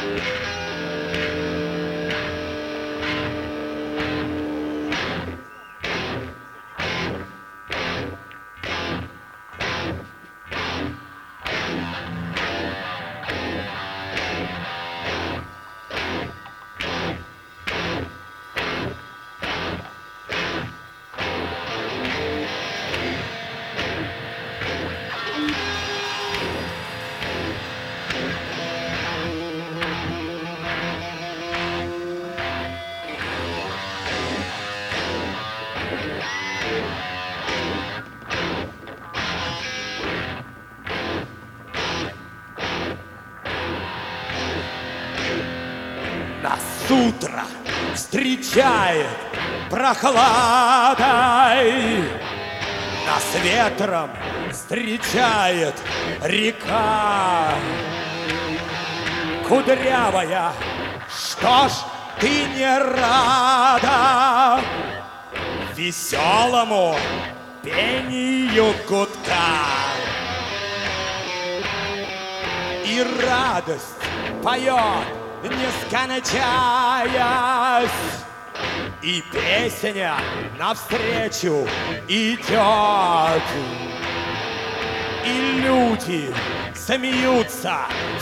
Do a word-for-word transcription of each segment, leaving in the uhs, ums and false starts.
Нас утро встречает прохладой, нас ветром встречает река. Кудрявая, что ж ты не рада веселому пению гудка? И радость поет, не скончаясь, и песня навстречу идет. И люди смеются,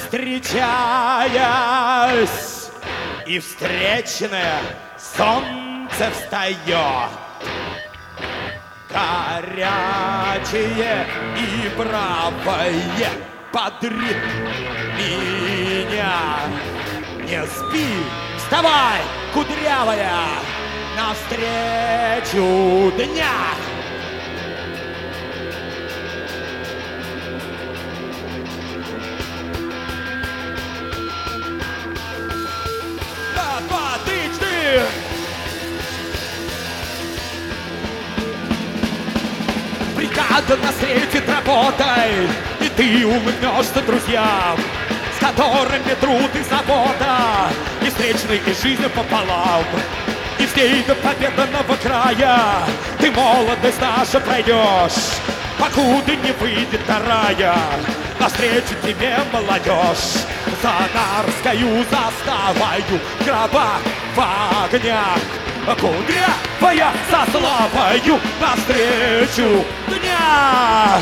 встречаясь, и встречное солнце встает. Горячее и бравое, бодри меня. Не спи, вставай, кудрявая, навстречу дня. Раз, два, три, четыре. Бригада нас встретит работой, и ты улыбнешься друзьям, с которыми труд и забота, и встречный, и жизнь пополам. И всей до победного края ты молодость наша пройдешь, покуда не выйдет вторая. Навстречу тебе молодежь, за Нарскою заставою, гроба в огнях. Кудрявая со славою навстречу дня.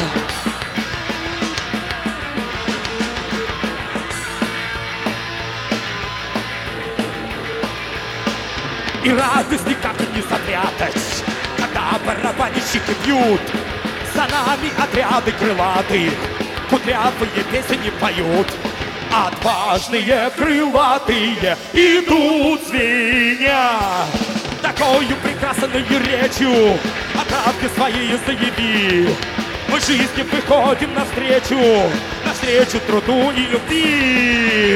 И радость никак не запрятать, когда барабанщики бьют. За нами отряды крылатых, кудрявые песни поют. Отважные крылатые идут звеня, такою прекрасной речью о правде своей заяви. Мы жизни выходим навстречу, навстречу труду и любви.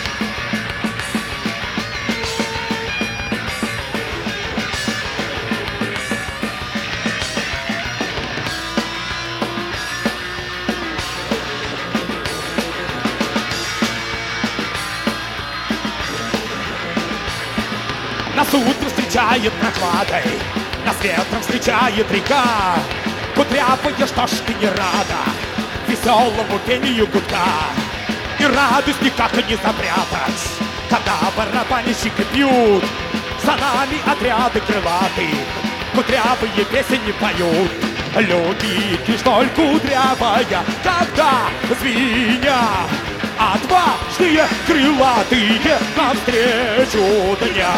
Нас утро встречает прохладой, нас ветром встречает река. Кудрявая, что ж ты не рада веселому пению гудка? И радость никак не запрятать, когда барабанщики бьют. За нами отряды крылатых, кудрявые песни поют. Любите, что ль кудрявая, когда звеня. Отважные крылатые навстречу дня.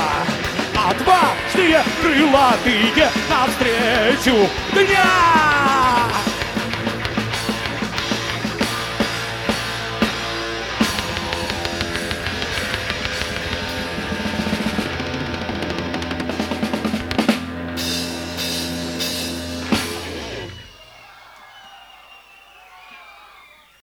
Отважные крылатые навстречу дня.